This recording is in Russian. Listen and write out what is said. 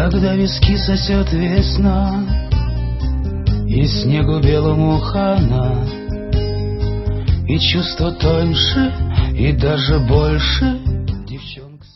Когда виски сосет весна, и снегу белому хана, и чувство тоньше, и даже больше,